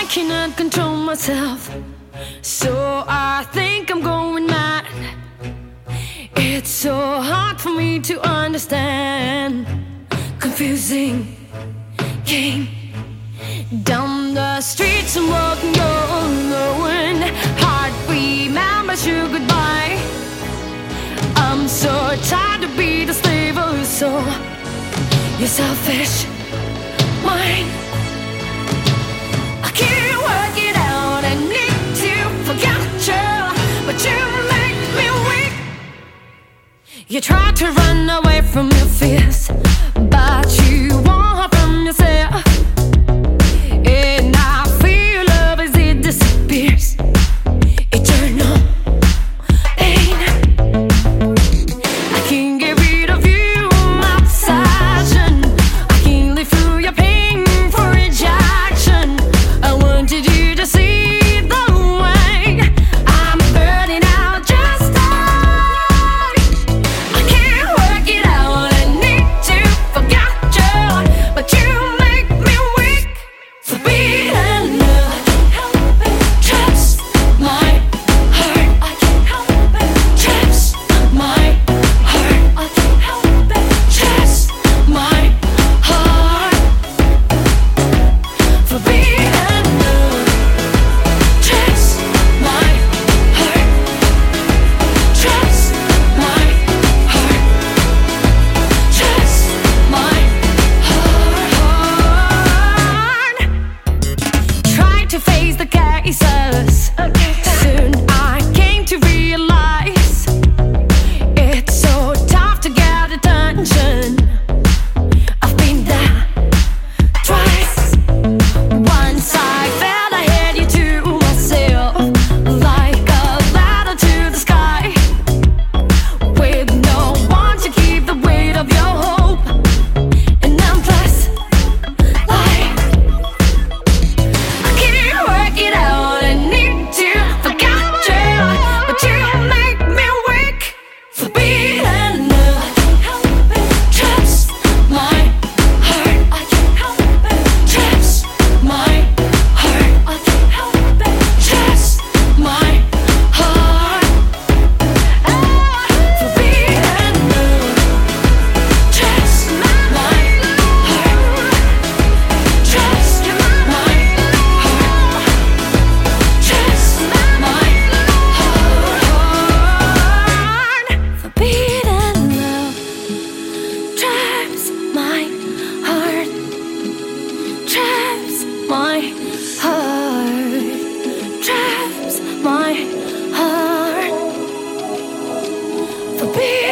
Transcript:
cannot control myself, so I think I'm going mad. It's so hard for me to understand. Confusing game. Down the streets I'm walking alone. Heart remembers you goodbye. I'm so tired to be the slave of your soul. You're selfish mind. I can't work it out. I need to forget you, but you make me weak. You try to run away from your fears, but you won't from yourself. And I feel love as it disappears. Eternal pain. I can't get rid of you, my obsession. I can't live through your pain for rejection. I wanted you to see the way I'm burning out just die. I can't work it out. I need to forget you, but you make me weak. Forbidden love traps my heart. I can't help it. Traps my heart. I can't help it. Traps my heart. Forbidden love traps my heart. Traps my heart. Traps my heart. Try to face the cases. Soon I came to realize it's so tough to get attention. I've been there twice. Once I felt I had you to myself, like a ladder to the sky, with no one to keep the weight of your hope. An endless life. I can't work it out. I need to forget you, but you make me weak. Forbidden love traps my heart. I can't help it. Traps my heart. I can't help it. Traps my heart. Forbidden love traps my heart. Traps my heart. Traps my heart. Forbidden love traps my heart. Traps my heart. Traps my heart. Forbidden